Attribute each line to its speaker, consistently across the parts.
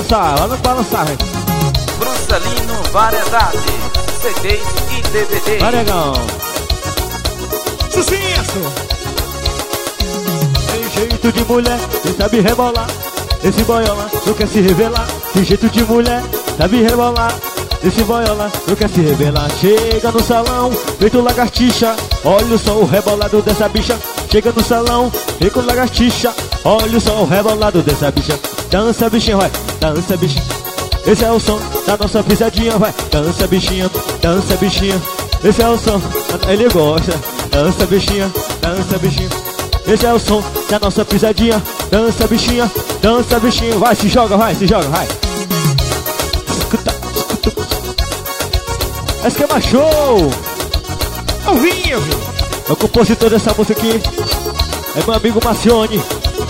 Speaker 1: balançar, velho.
Speaker 2: Brucelino Variedade, CDs e DVD.
Speaker 1: Vai, negão.
Speaker 3: Sucesso!
Speaker 1: Tem jeito de mulher, quem sabe rebolar. Esse boiola não quer se revelar. Tem jeito de mulher, sabe rebolar. Esse boiola não quer se revelar. Chega no salão, feito lagartixa. Olha só o rebolado dessa bicha. Chega no salão, feito lagartixa. Olha só o rebolado dessa bicha. Dança bichinha, vai, dança bichinha. Esse é o som da nossa pisadinha, vai. Dança bichinha, dança bichinha. Esse é o som, ele gosta. Dança bichinha, dança bichinha. Esse é o som da nossa pisadinha. Dança bichinha, dança bichinha. Vai, se joga, vai, se joga, vai. Escuta, escuta. Esquema show.
Speaker 3: Ao vivo.
Speaker 1: O compositor dessa música aqui é meu amigo Macione.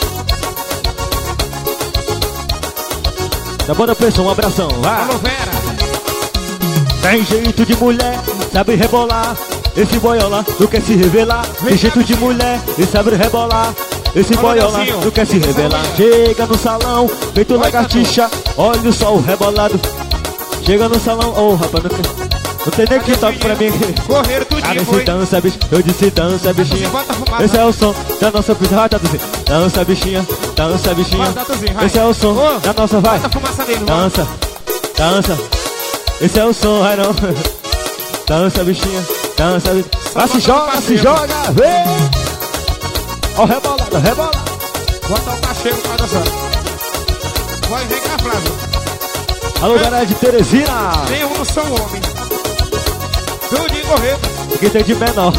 Speaker 1: Da banda Pressão, um abração, vai.
Speaker 3: Alô, Vera.
Speaker 1: Tem jeito de mulher, sabe rebolar. Esse boiola não quer se revelar. Tem jeito de mulher e sabe rebolar. Esse boiola não quer se revelar. Chega no salão, feito lagartixa. Olha só o rebolado. Chega no salão, oh rapaz, não tem nem que toque pra mim.
Speaker 3: Correram tudinho,
Speaker 1: cara,
Speaker 3: foi.
Speaker 1: esse dança, bicho. Eu disse dança, bichinha. Esse é o som da nossa pizza. Vai, Tatuzinho. Dança, bichinha. Dança, bichinha. Esse é o som da nossa, vai. Dança, dança. Esse é o som, vai não. Dança, bichinha. Dança, bichinha. Vai, se joga, vem. Ó, rebolada, rebolada.
Speaker 3: Bota o cacheiro pra dançar. Vai, vem cá, Flávio.
Speaker 1: Alô, galera de Teresina.
Speaker 3: Tem um só um homem. Tudo de correr.
Speaker 1: Aqui tem de menor.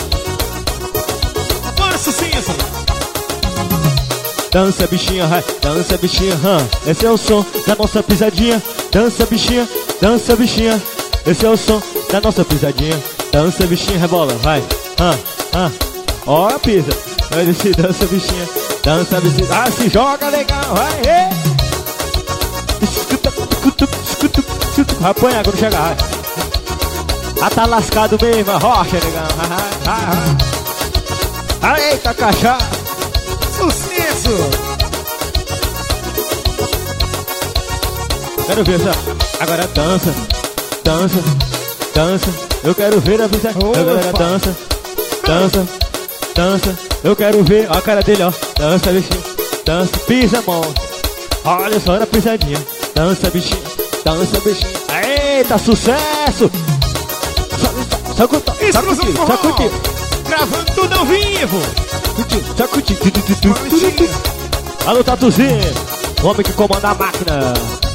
Speaker 3: Bora, sucesso.
Speaker 1: Dança, bichinha, vai. Dança, bichinha, Esse é o som da nossa pisadinha. Dança, bichinha. Dança, bichinha. Esse é o som da nossa pisadinha. Dança, bichinha, rebola, vai. Ó a pisa. Vai descer, dança, bichinha. Dança, bichinha. Ah, se joga, legal, vai. Escuta, escuta, escuta, escuta. Vai apanhar quando chegar, vai. Ah, tá lascado mesmo, a rocha, legal. Eita, cachaça.
Speaker 3: Sucesso.
Speaker 1: Quero ver essa. Agora dança, dança, dança. Eu quero ver a vista. Agora dança, dança, dança. Eu quero ver, ó a cara dele, ó. Dança, bichinho, dança, pisa, mão. Olha só a pisadinha. Dança, bichinho, dança, bichinho. Eita, sucesso! Só curtir.
Speaker 3: Gravando tudo ao vivo.
Speaker 1: Só curtir. Alô, Tatuzinho, o homem que comanda a máquina.